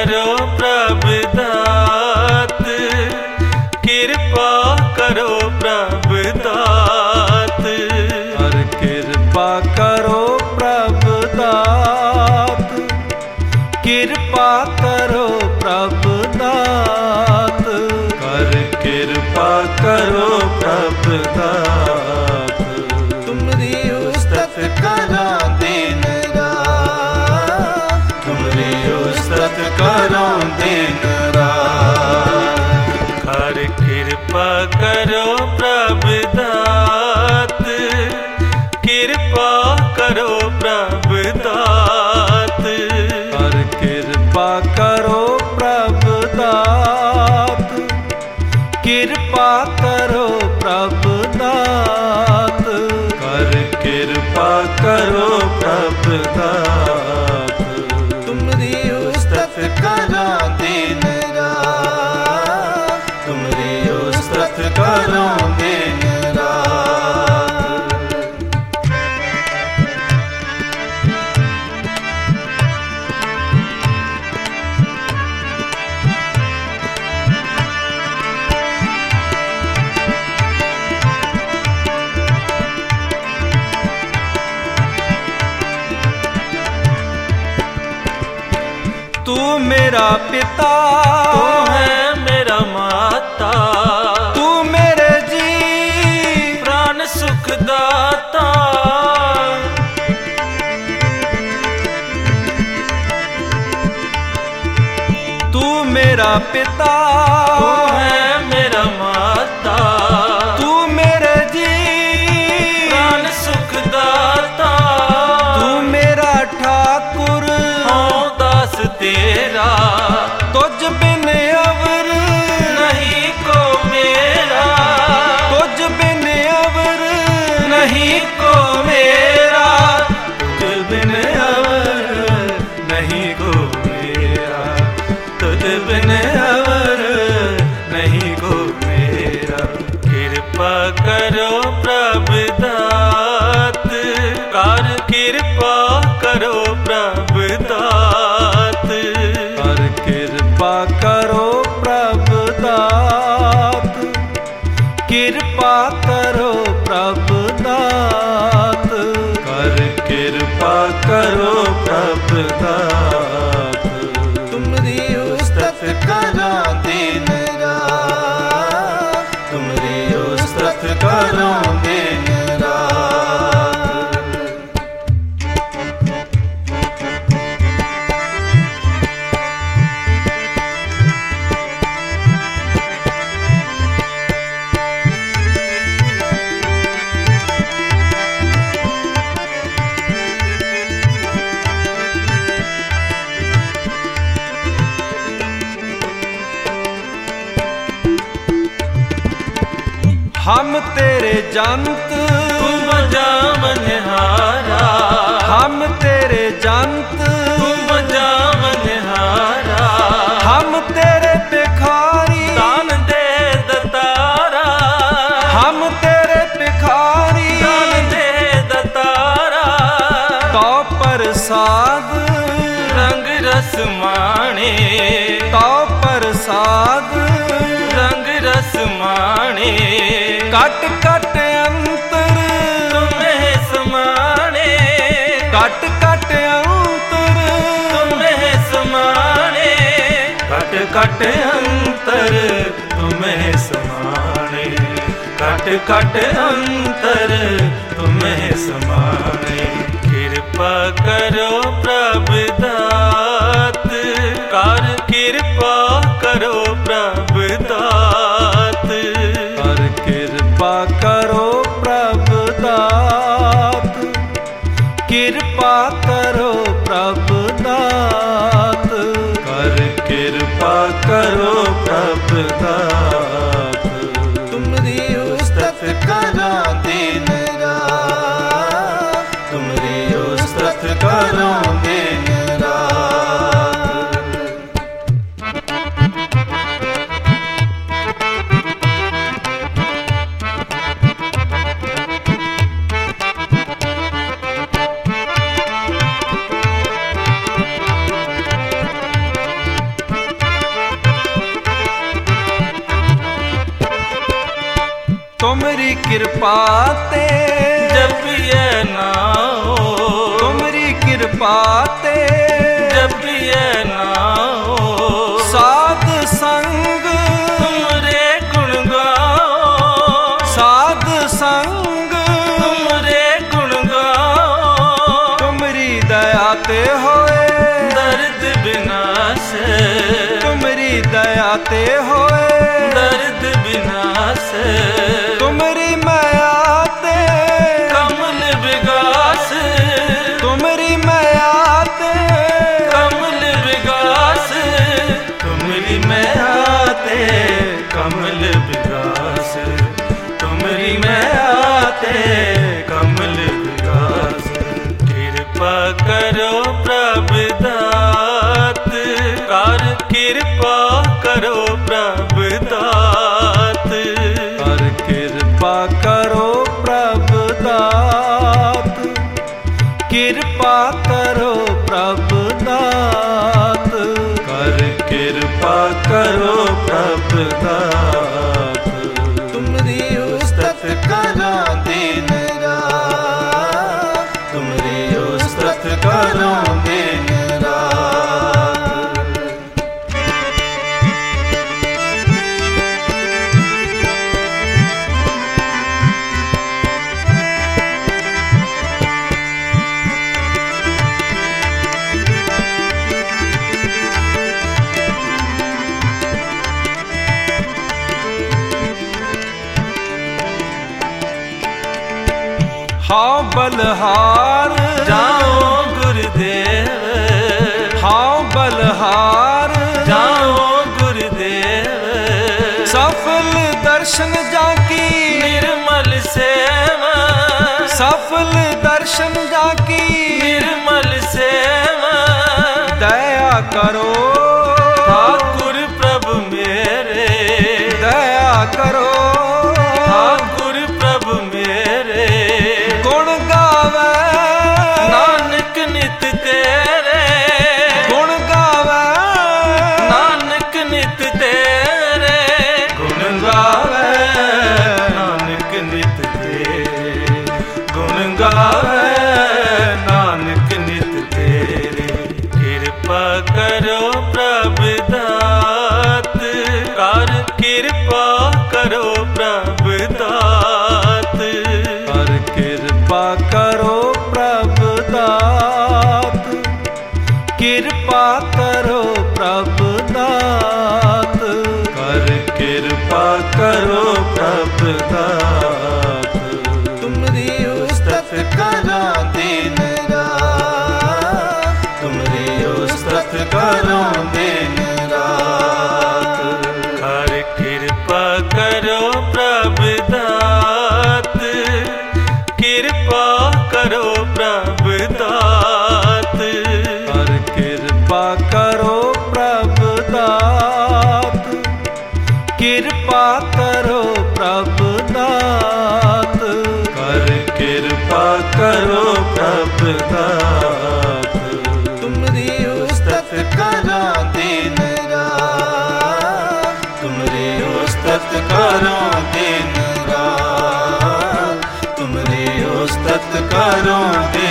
करो प्रभु दात, कृपा करो प्रभु दात। हर कृपा करो प्रभु दात, कृपा करो प्रभु दात। कर कृपा करो प्रभु दात। तुमरी उस्तत करा दिन रात, तुमरी उस्तत करो दिन रात। कर कृपा करो प्रभु दात, कृपा करो प्रभु दात। हर कृपा करो प्रभु दात, कृपा करो प्रभु दात। कर कृपा करो प्रभु दात। तुमरी उस्तत करा दिन रात, तुमरी उस्तत करो दिन रात। तू मेरा पिता, तू है मेरा माता, तू मेरे जी प्राण सुखदाता। तू मेरा पिता, तू है मेरा माता, तू मेरे जी प्राण सुखदाता। तू मेरा ठाकुर हो दास तेरा, तुझ बिन अवर नहीं को मेरा, तुझ बिन अवर नहीं को मेरा, तुझ बिन अवर नहीं को मेरा, तुझ बिन अवर नहीं को मेरा। कृपा करो प्रभु दात, कर कृपा करो प्रभु दात। हर कृपा करो प्रभु दात, कृपा करो प्रभु दात। कर कृपा करो प्रभु दात। तुमरी उस्तत करा दिन रात, तुमरी उस्तत करो दिन रात। हम तेरे जंत, तुम जामनहारा, हम तेरे जंत, तुम जामनहारा। हम तेरे भिखारी, दान दे दतारा, हम तेरे भिखारी। दान दे दतारा। तो प्रसाद रंग रस माणे, तो प्रसाद रंग रस माणे। कट कट अंतर तुम्हें समाने, कट कट अंतर तुम्हें समाने, कट कट अंतर तुम्हें समाने, कट कट अंतर तुम्हें समाने। कृपा करो प्रभु दात, कर कृपा करो प्रभु दात। हर कृपा करो प्रभु दात, कृपा करो प्रभु दात। कर कृपा करो प्रभु दात। तुमरी उस्तत करा दिन रात, तुमरी उस्तत करो दिन रात। कृपा ते जपिए नाओ, तुमरी कृपा ते जपिए नाओ, साध संग तुमरे गुण गाओ, साध संग तुमरे गुण गाओ, तुमरी दया ते होए दर्द विनाश, तुमरी दया ते होए दर्द विनाश, तुमरी माया ते कमल विकास, तुमरी माया ते कमल विकास, तुमरी माया ते कमल विकास, तुमरी माया ते कमल विकास। कृपा करो प्रभु दात, कर कृपा करो प्रभु दात, कर कृपा करो प्रभु दात, कृपा करो प्रभु दात, कर कृपा करो प्रभु दात। तुमरी उस्तत करो दिन रात, तुमरी उस्तत करो दिन रात। हाँ बलहार जाओ गुरुदेव, हाँ बलहार जाओ गुरुदेव, सफल दर्शन जाकी निर्मल सेवा, सफल दर्शन जाकी निर्मल सेवा, दया करो ठाकुर प्रभु मेरे, दया करो ठाकुर प्रभु मेरे, गुण गावे नानक नित तेरे, गुण गावे नानक नित तेरे, गुण गावे नानक नित तेरे, गुण गावे नानक नित तेरे। कृपा करो प्रभु दात, कर कृपा करो प्रभु दात, कर कृपा करो प्रभु दात, कृपा करो प्रभु दात, कर कृपा करो प्रभु दात। तुमरी उस्तत करो दिन रात, तुमरी उस्तत करो दिन रात। कर कृपा करो प्रभु दात, कृपा करो प्रभु दात, कर कृपा करो प्रभु दात, कृपा करो प्रभु दात, कर कृपा करो प्रभु दात। तुमरी उस्तत करो दिन रात, तुमरी उस्तत करो दिन रात, तुमरी उस्तत करो दिन